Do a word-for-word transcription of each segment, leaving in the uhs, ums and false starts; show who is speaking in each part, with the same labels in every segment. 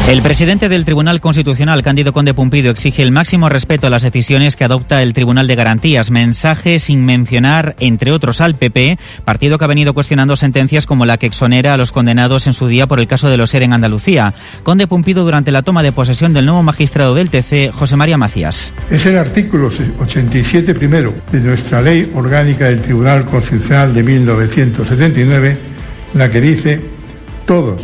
Speaker 1: El presidente del Tribunal Constitucional, Cándido Conde Pumpido, exige el máximo respeto a las decisiones que adopta el Tribunal de Garantías. Mensaje sin mencionar, entre otros, al P P, partido que ha venido cuestionando sentencias como la que exonera a los condenados en su día por el caso de los ERE en Andalucía. Conde Pumpido durante la toma de posesión del nuevo magistrado del T C, José María Macías.
Speaker 2: Es el artículo ochenta y siete primero de nuestra Ley Orgánica del Tribunal Constitucional de mil novecientos setenta y nueve la que dice: todos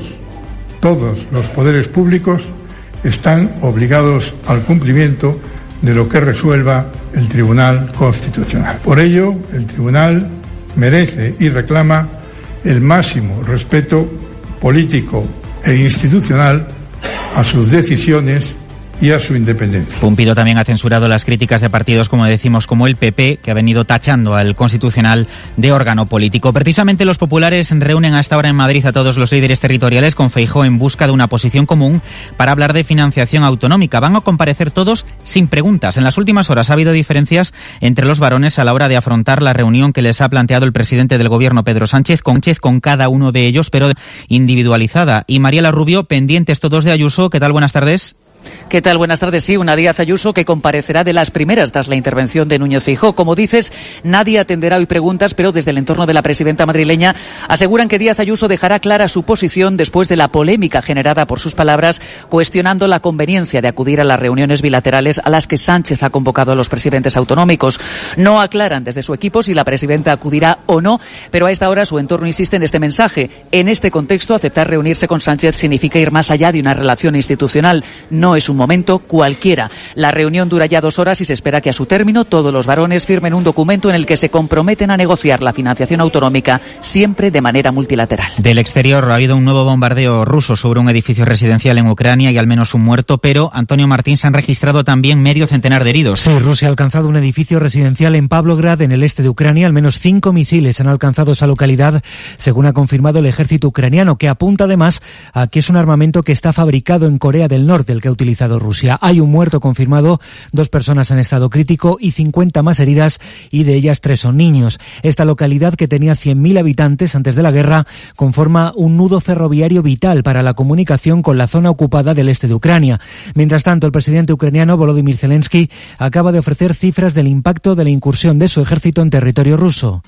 Speaker 2: Todos los poderes públicos están obligados al cumplimiento de lo que resuelva el Tribunal Constitucional. Por ello, el Tribunal merece y reclama el máximo respeto político e institucional a sus decisiones y a su independencia.
Speaker 1: Pumpido también ha censurado las críticas de partidos, como decimos, como el P P, que ha venido tachando al Constitucional de órgano político. Precisamente los populares reúnen hasta ahora en Madrid a todos los líderes territoriales con Feijóo en busca de una posición común para hablar de financiación autonómica. Van a comparecer todos sin preguntas. En las últimas horas ha habido diferencias entre los varones a la hora de afrontar la reunión que les ha planteado el presidente del Gobierno, Pedro Sánchez, con, con cada uno de ellos, pero individualizada. Y Mariela Rubio, pendientes todos de Ayuso. ¿Qué tal? Buenas tardes.
Speaker 3: ¿Qué tal? Buenas tardes. Sí, una Díaz Ayuso que comparecerá de las primeras tras la intervención de Núñez Feijóo. Como dices, nadie atenderá hoy preguntas, pero desde el entorno de la presidenta madrileña aseguran que Díaz Ayuso dejará clara su posición después de la polémica generada por sus palabras, cuestionando la conveniencia de acudir a las reuniones bilaterales a las que Sánchez ha convocado a los presidentes autonómicos. No aclaran desde su equipo si la presidenta acudirá o no, pero a esta hora su entorno insiste en este mensaje. En este contexto, aceptar reunirse con Sánchez significa ir más allá de una relación institucional. No es un momento cualquiera. La reunión dura ya dos horas y se espera que a su término todos los varones firmen un documento en el que se comprometen a negociar la financiación autonómica siempre de manera multilateral.
Speaker 1: Del exterior ha habido un nuevo bombardeo ruso sobre un edificio residencial en Ucrania y al menos un muerto, pero, Antonio Martín, se han registrado también medio centenar de heridos.
Speaker 4: Sí, Rusia ha alcanzado un edificio residencial en Pavlograd, en el este de Ucrania. Al menos cinco misiles han alcanzado esa localidad, según ha confirmado el ejército ucraniano, que apunta además a que es un armamento que está fabricado en Corea del Norte, el que ha utilizado Rusia. Hay un muerto confirmado, dos personas en estado crítico y cincuenta más heridas, y de ellas tres son niños. Esta localidad, que tenía cien mil habitantes antes de la guerra, conforma un nudo ferroviario vital para la comunicación con la zona ocupada del este de Ucrania. Mientras tanto, el presidente ucraniano Volodymyr Zelensky acaba de ofrecer cifras del impacto de la incursión de su ejército en territorio ruso.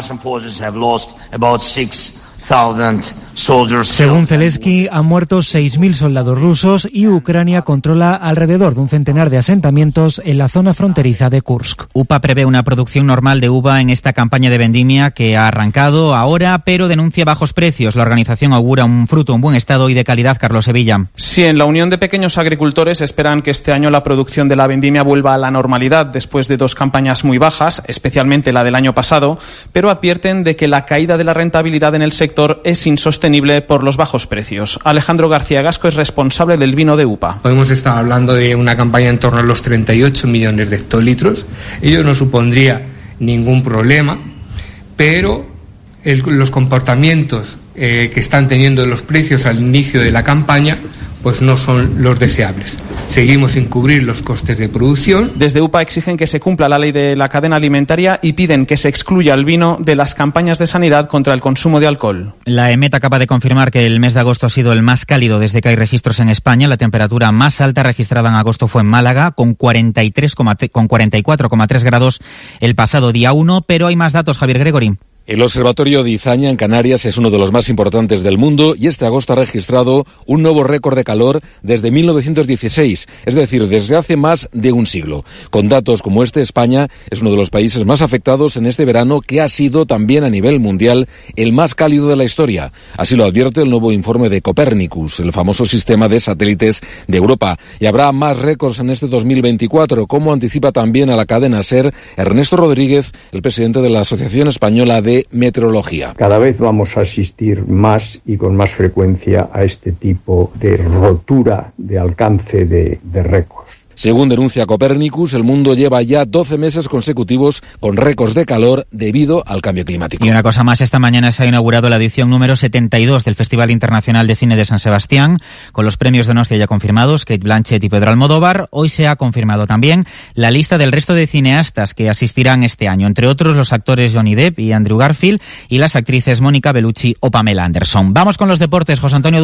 Speaker 4: Según Zelensky, han muerto seis mil soldados rusos y Ucrania controla alrededor de un centenar de asentamientos en la zona fronteriza de Kursk.
Speaker 1: UPA prevé una producción normal de uva en esta campaña de vendimia que ha arrancado ahora, pero denuncia bajos precios. La organización augura un fruto en buen estado y de calidad. Carlos Sevilla.
Speaker 5: Sí, en la Unión de Pequeños Agricultores esperan que este año la producción de la vendimia vuelva a la normalidad después de dos campañas muy bajas, especialmente la del año pasado, pero advierten de que la caída de la rentabilidad en el sector es insostenible por los bajos precios. Alejandro García Gasco es responsable del vino de UPA.
Speaker 6: Podemos estar hablando de una campaña en torno a los treinta y ocho millones de hectolitros. Ello no supondría ningún problema, pero el, los comportamientos eh, que están teniendo los precios al inicio de la campaña pues no son los deseables. Seguimos sin cubrir los costes de producción.
Speaker 5: Desde UPA exigen que se cumpla la ley de la cadena alimentaria y piden que se excluya el vino de las campañas de sanidad contra el consumo de alcohol.
Speaker 1: La EMET acaba de confirmar que el mes de agosto ha sido el más cálido desde que hay registros en España. La temperatura más alta registrada en agosto fue en Málaga, con cuarenta y tres, con cuarenta y cuatro coma tres grados el pasado día uno, pero hay más datos, Javier Gregory.
Speaker 7: El Observatorio de Izaña en Canarias es uno de los más importantes del mundo y este agosto ha registrado un nuevo récord de calor desde mil novecientos dieciséis, es decir, desde hace más de un siglo. Con datos como este, España es uno de los países más afectados en este verano, que ha sido también a nivel mundial el más cálido de la historia. Así lo advierte el nuevo informe de Copernicus, el famoso sistema de satélites de Europa. Y habrá más récords en este dos mil veinticuatro, como anticipa también a la cadena SER Ernesto Rodríguez, el presidente de la Asociación Española de Meteorología.
Speaker 8: Cada vez vamos a asistir más y con más frecuencia a este tipo de rotura de alcance de, de récords.
Speaker 7: Según denuncia Copernicus, el mundo lleva ya doce meses consecutivos con récords de calor debido al cambio climático.
Speaker 1: Y una cosa más, esta mañana se ha inaugurado la edición número setenta y dos del Festival Internacional de Cine de San Sebastián, con los premios Donostia ya confirmados, Kate Blanchett y Pedro Almodóvar. Hoy se ha confirmado también la lista del resto de cineastas que asistirán este año, entre otros los actores Johnny Depp y Andrew Garfield y las actrices Mónica Bellucci o Pamela Anderson. Vamos con los deportes, José Antonio